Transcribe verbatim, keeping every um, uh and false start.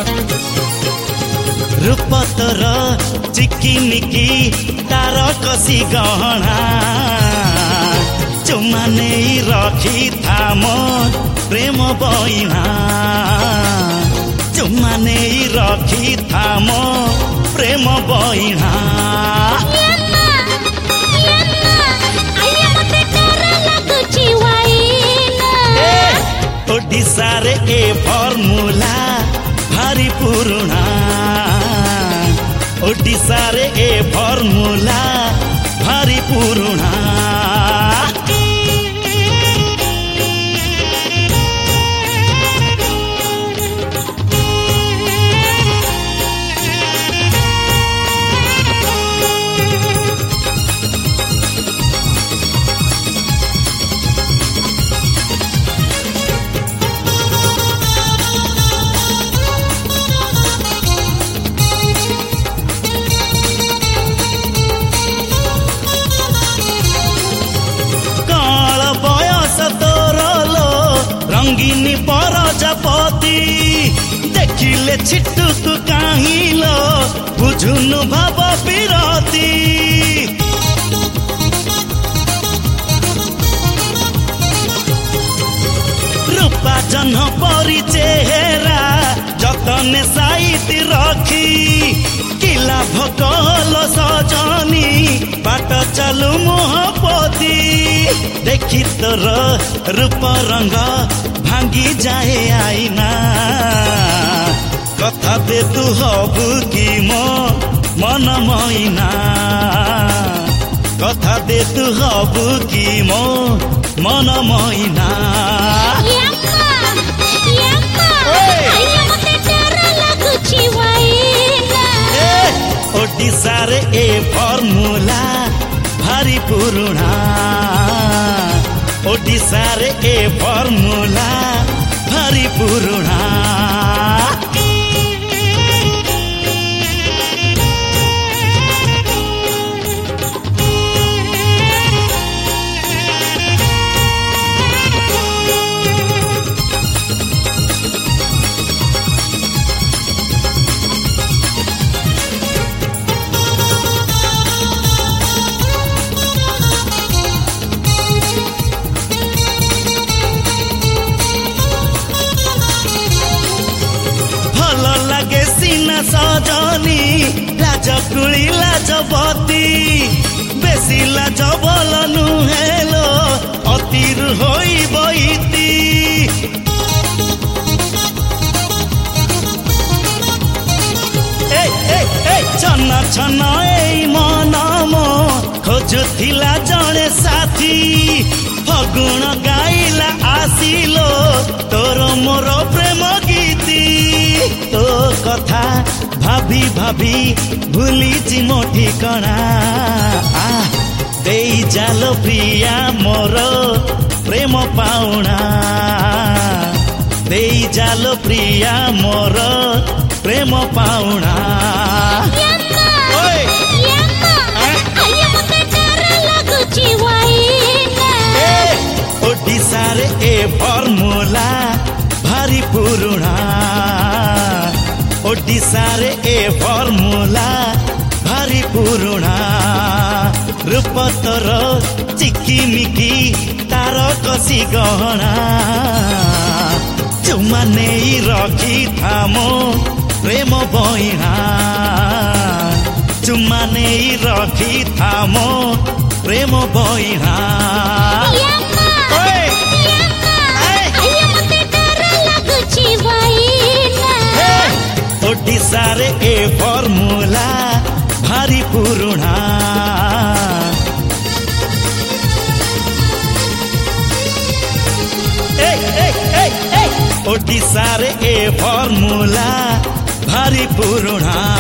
रूप तोर चिकिमिकी तार कसी गहना चुमा नहीं रखी था मोर प्रेम बइना चुमा नहीं रखी था मोर प्रेम बइना ओडिशा रे ए फॉर्मूला भारी पुरुना ओडिशा रे ए फॉर्मूला भारी पुरुना रंगीनी परजापति देखिले छिटुक काहिलो बुझुनु भाव विरती रूपा जन परी चेहरा जतने साइति रखी किला भकल सजनी बाट चालू मोहपति देखी तोर रूप रंग भांगी जाए आईना कथा दे तू हबु की मो मन मईना कथा दे तू हबु की मो मन मईना ओडिशा रे ए फॉर्मूला भारी पुरुना ओडिशा रे ए फॉर्मूला भारी पुरुना सजनी लाज कुली लाजबती बेसी लाज बल नुहेलो अतिर होई बईती ए ए ए छन छन ए मन मो खोजुथिला जणे साथी फगुण गाइला आसिलो तोर मोर प्रेम गीती तो कथा भाभी भाभी भूली मो ठिकना दे जालो प्रिया मोर प्रेम पाउना दे जालो प्रिया मोर प्रेम पाउना ओडिशा रे ए फॉर्मूला भारी पुरुना ओडिशा रे ए फॉर्मूला भारी पुरुना रूप तोर चिकिमिकी तार कसी गहना चुमा नहीं रखी था मो प्रेम बइना चुमा नहीं रखी था मो प्रेम बइना ओडिशा रे ए फॉर्मूला भारी पुरुना ए ए ए ए ओडिशा रे ए फॉर्मूला भारी पुरुना।